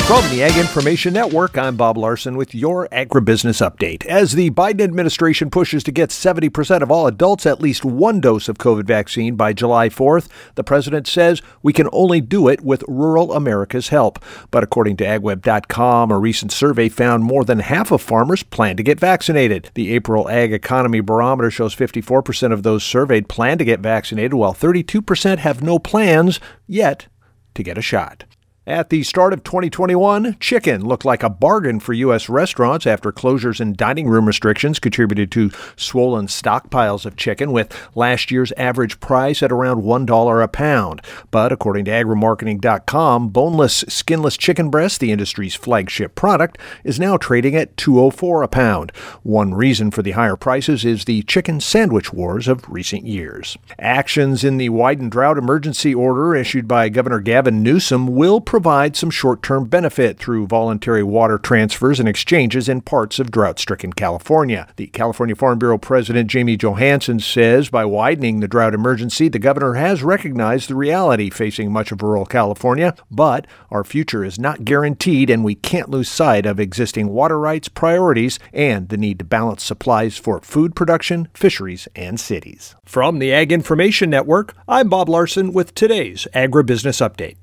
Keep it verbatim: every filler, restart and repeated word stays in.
From the Ag Information Network, I'm Bob Larson with your agribusiness update. As the Biden administration pushes to get seventy percent of all adults at least one dose of COVID vaccine by July fourth, the president says we can only do it with rural America's help. But according to ag web dot com, a recent survey found more than half of farmers plan to get vaccinated. The April Ag Economy Barometer shows fifty-four percent of those surveyed plan to get vaccinated, while thirty-two percent have no plans yet to get a shot. At the start of twenty twenty-one, chicken looked like a bargain for U S restaurants after closures and dining room restrictions contributed to swollen stockpiles of chicken, with last year's average price at around one dollar a pound. But according to agri marketing dot com, boneless, skinless chicken breast, the industry's flagship product, is now trading at two dollars and four cents a pound. One reason for the higher prices is the chicken sandwich wars of recent years. Actions in the widened drought emergency order issued by Governor Gavin Newsom will provide some short-term benefit through voluntary water transfers and exchanges in parts of drought-stricken California. The California Farm Bureau President Jamie Johansson says by widening the drought emergency, the governor has recognized the reality facing much of rural California, but our future is not guaranteed and we can't lose sight of existing water rights, priorities, and the need to balance supplies for food production, fisheries, and cities. From the Ag Information Network, I'm Bob Larson with today's Agribusiness Update.